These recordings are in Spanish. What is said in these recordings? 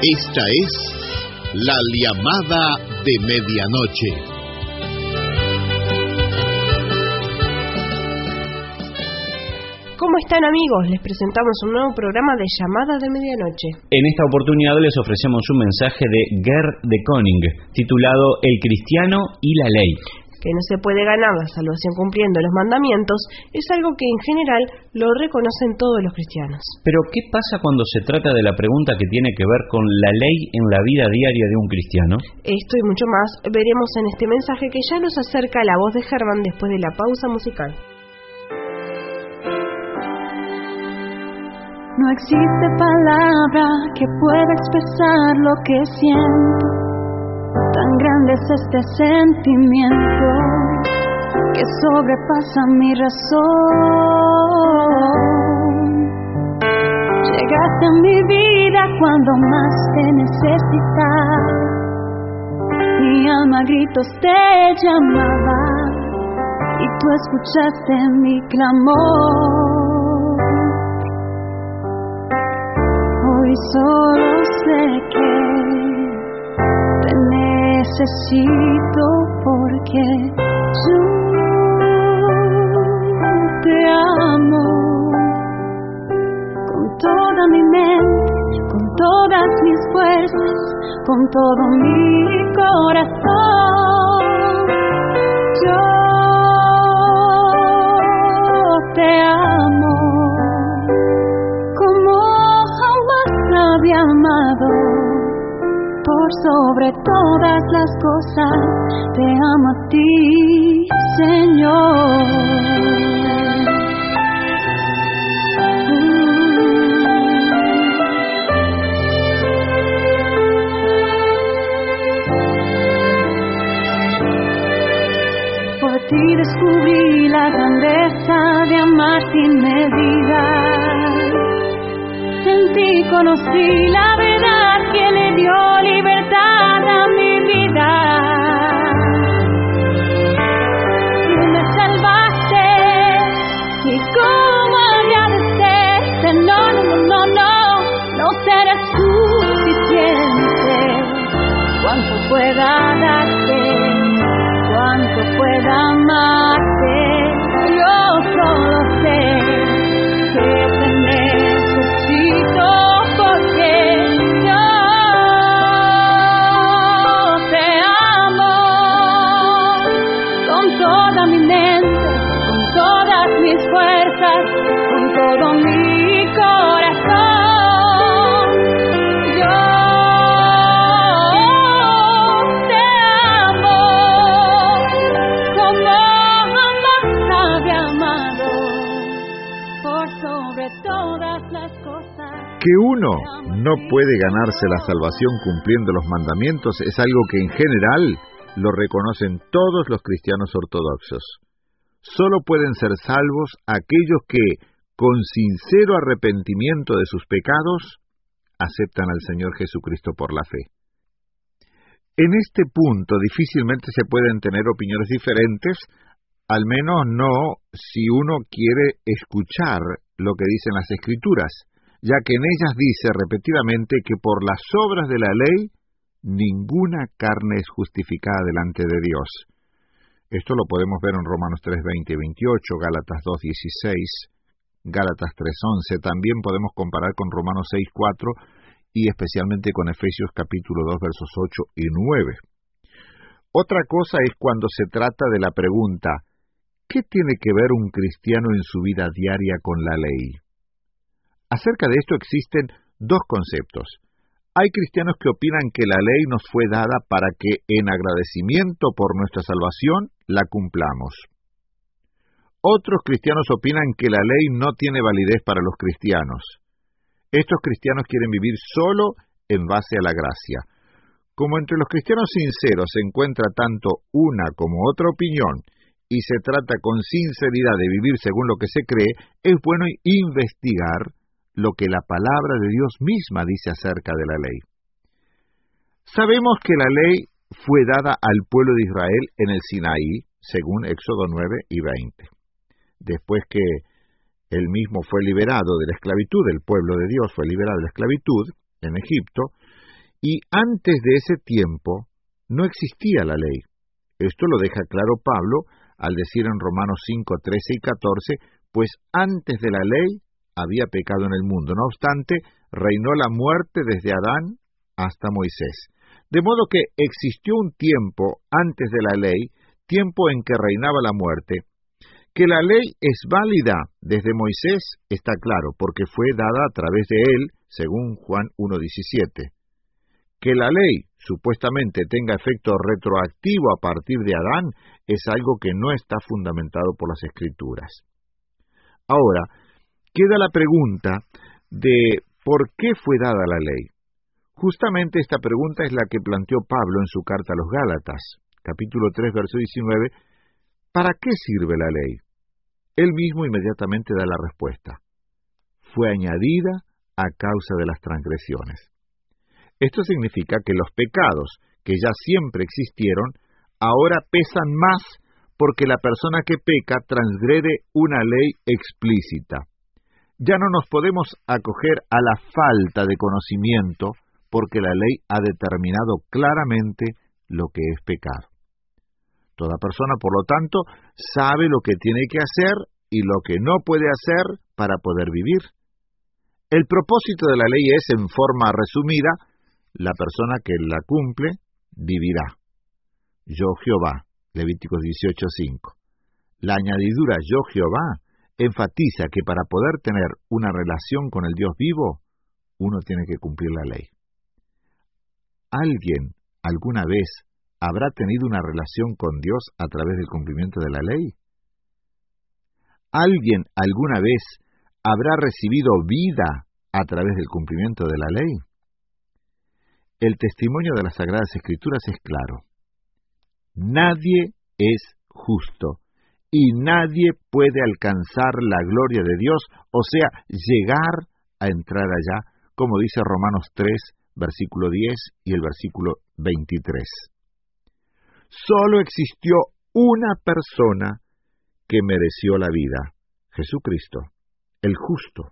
Esta es la llamada de medianoche. ¿Cómo están, amigos? Les presentamos un nuevo programa de Llamada de Medianoche. En esta oportunidad les ofrecemos un mensaje de Gerd de Koning, titulado El cristiano y la ley. Que no se puede ganar la salvación cumpliendo los mandamientos es algo que en general lo reconocen todos los cristianos. Pero ¿qué pasa cuando se trata de la pregunta que tiene que ver con la ley en la vida diaria de un cristiano? Esto y mucho más veremos en este mensaje que ya nos acerca la voz de Germán después de la pausa musical. No existe palabra que pueda expresar lo que siento. Tan grande es este sentimiento que sobrepasa mi razón. Llegaste a mi vida cuando más te necesitaba. Mi alma a gritos te llamaba y tú escuchaste mi clamor. Hoy solo sé que te necesito porque yo te amo con toda mi mente, con todas mis fuerzas, con todo mi corazón. Yo te amo como jamás había amado. Por sobre todas las cosas, te amo a ti, Señor. Por ti descubrí la grandeza de amar sin medida. En ti conocí la verdad que le dio libertad a mi vida. Tú me salvaste y cómo agradecerte. No será suficiente. Cuánto pueda darte, cuánto pueda amarte. Yo solo sé que te necesito porque yo te amo con toda mi mente, con todas mis fuerzas, con todo mi corazón. Yo te amo como jamás había amado, por sobre todas las cosas. Que uno no puede ganarse la salvación cumpliendo los mandamientos es algo que en general lo reconocen todos los cristianos ortodoxos. Solo pueden ser salvos aquellos que, con sincero arrepentimiento de sus pecados, aceptan al Señor Jesucristo por la fe. En este punto difícilmente se pueden tener opiniones diferentes, al menos no si uno quiere escuchar lo que dicen las Escrituras, ya que en ellas dice repetidamente que por las obras de la ley ninguna carne es justificada delante de Dios. Esto lo podemos ver en Romanos 3:20 y 28, Gálatas 2:16, Gálatas 3:11, también podemos comparar con Romanos 6:4 y especialmente con Efesios capítulo 2 versos 8 y 9. Otra cosa es cuando se trata de la pregunta, ¿qué tiene que ver un cristiano en su vida diaria con la ley? Acerca de esto existen dos conceptos. Hay cristianos que opinan que la ley nos fue dada para que, en agradecimiento por nuestra salvación, la cumplamos. Otros cristianos opinan que la ley no tiene validez para los cristianos. Estos cristianos quieren vivir solo en base a la gracia. Como entre los cristianos sinceros se encuentra tanto una como otra opinión, y se trata con sinceridad de vivir según lo que se cree, es bueno investigar lo que la palabra de Dios misma dice acerca de la ley. Sabemos que la ley fue dada al pueblo de Israel en el Sinaí, según Éxodo 9 y 20. Después que él mismo fue liberado de la esclavitud, el pueblo de Dios fue liberado de la esclavitud en Egipto, Y antes de ese tiempo no existía la ley. Esto lo deja claro Pablo al decir en Romanos 5, 13 y 14, pues antes de la ley había pecado en el mundo. No obstante, reinó la muerte desde Adán hasta Moisés. De modo que existió un tiempo antes de la ley, tiempo en que reinaba la muerte. Que la ley es válida desde Moisés está claro, porque fue dada a través de él, según Juan 1:17. Que la ley supuestamente tenga efecto retroactivo a partir de Adán es algo que no está fundamentado por las Escrituras. Ahora, queda la pregunta de ¿por qué fue dada la ley? Justamente esta pregunta es la que planteó Pablo en su carta a los Gálatas, capítulo 3, verso 19. ¿Para qué sirve la ley? Él mismo inmediatamente da la respuesta. Fue añadida a causa de las transgresiones. Esto significa que los pecados, que ya siempre existieron, ahora pesan más porque la persona que peca transgrede una ley explícita. Ya no nos podemos acoger a la falta de conocimiento porque la ley ha determinado claramente lo que es pecado. Toda persona, por lo tanto, sabe lo que tiene que hacer y lo que no puede hacer para poder vivir. El propósito de la ley es, en forma resumida, la persona que la cumple vivirá. Yo Jehová, Levíticos 18:5. La añadidura yo Jehová enfatiza que para poder tener una relación con el Dios vivo, uno tiene que cumplir la ley. ¿Alguien alguna vez habrá tenido una relación con Dios a través del cumplimiento de la ley? ¿Alguien alguna vez habrá recibido vida a través del cumplimiento de la ley? El testimonio de las Sagradas Escrituras es claro. Nadie es justo y nadie puede alcanzar la gloria de Dios, o sea, llegar a entrar allá, como dice Romanos 3, versículo 10 y el versículo 23. Solo existió una persona que mereció la vida, Jesucristo, el justo.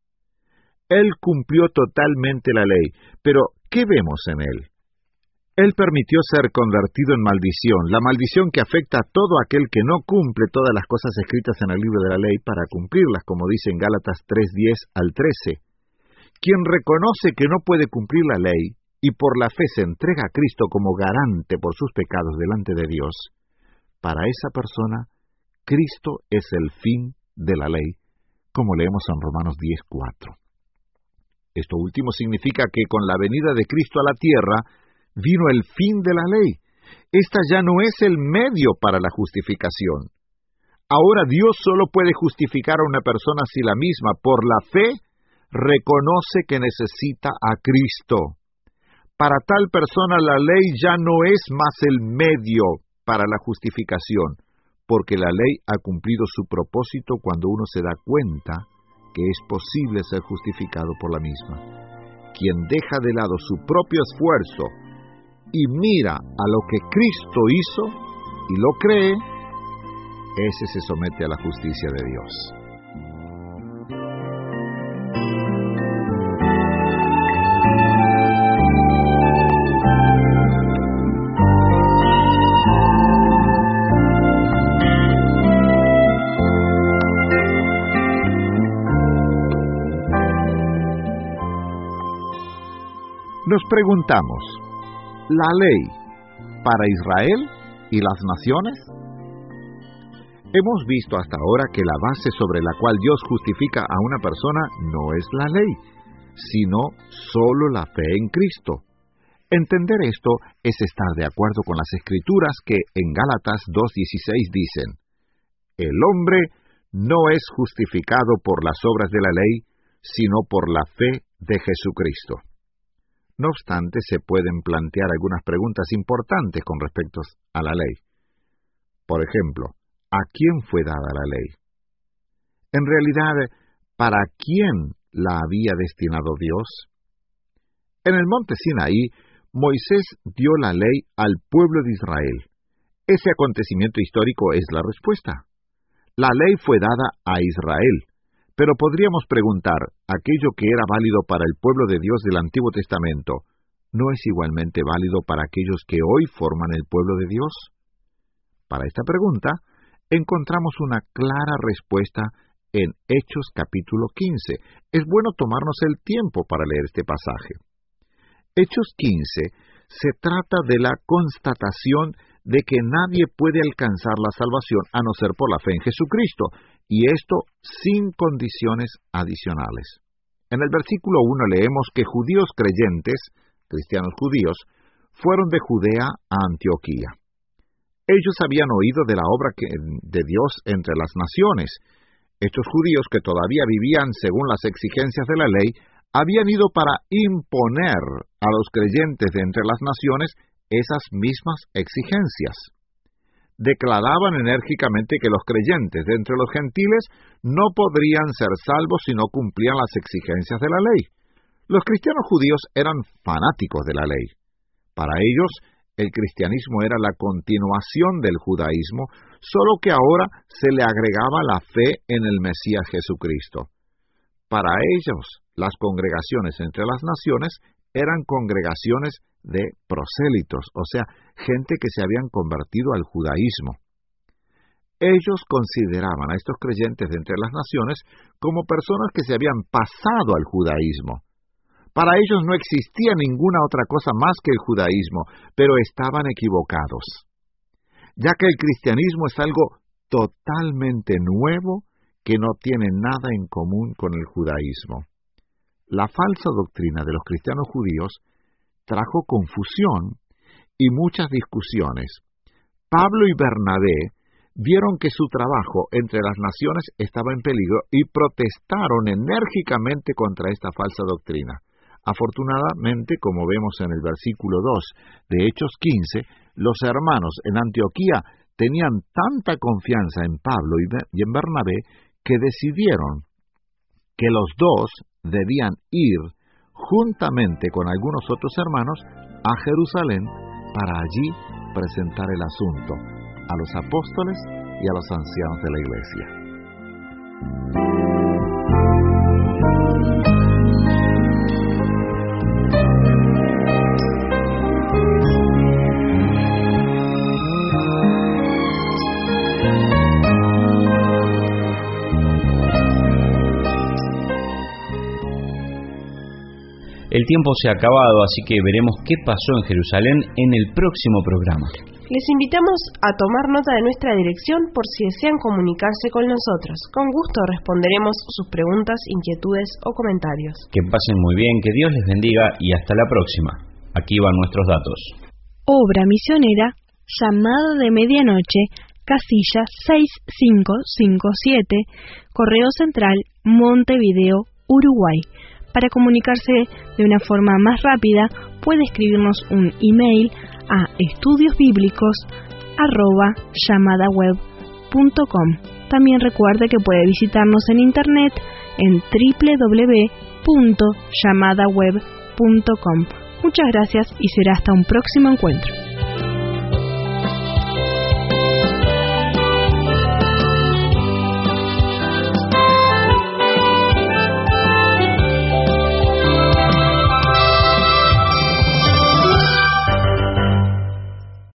Él cumplió totalmente la ley, pero ¿qué vemos en él? Él permitió ser convertido en maldición, la maldición que afecta a todo aquel que no cumple todas las cosas escritas en el libro de la ley para cumplirlas, como dice en Gálatas 3:10 al 13. Quien reconoce que no puede cumplir la ley y por la fe se entrega a Cristo como garante por sus pecados delante de Dios, para esa persona, Cristo es el fin de la ley, como leemos en Romanos 10:4. Esto último significa que con la venida de Cristo a la tierra, vino el fin de la ley. Esta ya no es el medio para la justificación. Ahora Dios solo puede justificar a una persona si la misma, por la fe, reconoce que necesita a Cristo. Para tal persona la ley ya no es más el medio para la justificación, porque la ley ha cumplido su propósito cuando uno se da cuenta que es posible ser justificado por la misma. Quien deja de lado su propio esfuerzo y mira a lo que Cristo hizo y lo cree, ese se somete a la justicia de Dios. Nos preguntamos, ¿la ley para Israel y las naciones? Hemos visto hasta ahora que la base sobre la cual Dios justifica a una persona no es la ley, sino solo la fe en Cristo. Entender esto es estar de acuerdo con las Escrituras que en Gálatas 2:16 dicen, el hombre no es justificado por las obras de la ley, sino por la fe de Jesucristo. No obstante, se pueden plantear algunas preguntas importantes con respecto a la ley. Por ejemplo, ¿a quién fue dada la ley? En realidad, ¿para quién la había destinado Dios? En el monte Sinaí, Moisés dio la ley al pueblo de Israel. Ese acontecimiento histórico es la respuesta. La ley fue dada a Israel. Pero podríamos preguntar, ¿aquello que era válido para el pueblo de Dios del Antiguo Testamento, ¿no es igualmente válido para aquellos que hoy forman el pueblo de Dios? Para esta pregunta, encontramos una clara respuesta en Hechos capítulo 15. Es bueno tomarnos el tiempo para leer este pasaje. Hechos 15 se trata de la constatación de que nadie puede alcanzar la salvación a no ser por la fe en Jesucristo, y esto sin condiciones adicionales. En el versículo 1 leemos que judíos creyentes, cristianos judíos, fueron de Judea a Antioquía. Ellos habían oído de la obra de Dios entre las naciones. Estos judíos, que todavía vivían según las exigencias de la ley, habían ido para imponer a los creyentes de entre las naciones esas mismas exigencias. Declaraban enérgicamente que los creyentes de entre los gentiles no podrían ser salvos si no cumplían las exigencias de la ley. Los cristianos judíos eran fanáticos de la ley. Para ellos, el cristianismo era la continuación del judaísmo, solo que ahora se le agregaba la fe en el Mesías Jesucristo. Para ellos, las congregaciones entre las naciones eran congregaciones de prosélitos, o sea, gente que se habían convertido al judaísmo. Ellos consideraban a estos creyentes de entre las naciones como personas que se habían pasado al judaísmo. Para ellos no existía ninguna otra cosa más que el judaísmo, pero estaban equivocados, ya que el cristianismo es algo totalmente nuevo que no tiene nada en común con el judaísmo. La falsa doctrina de los cristianos judíos trajo confusión y muchas discusiones. Pablo y Bernabé vieron que su trabajo entre las naciones estaba en peligro y protestaron enérgicamente contra esta falsa doctrina. Afortunadamente, como vemos en el versículo 2 de Hechos 15, los hermanos en Antioquía tenían tanta confianza en Pablo y en Bernabé que decidieron que los dos debían ir juntamente con algunos otros hermanos a Jerusalén para allí presentar el asunto a los apóstoles y a los ancianos de la iglesia. El tiempo se ha acabado, así que veremos qué pasó en Jerusalén en el próximo programa. Les invitamos a tomar nota de nuestra dirección por si desean comunicarse con nosotros. Con gusto responderemos sus preguntas, inquietudes o comentarios. Que pasen muy bien, que Dios les bendiga y hasta la próxima. Aquí van nuestros datos. Obra misionera, Llamada de Medianoche, casilla 6557, Correo Central, Montevideo, Uruguay. Para comunicarse de una forma más rápida, puede escribirnos un email a estudiosbiblicos@llamadaweb.com. También recuerde que puede visitarnos en internet en www.llamadaweb.com. Muchas gracias y será hasta un próximo encuentro.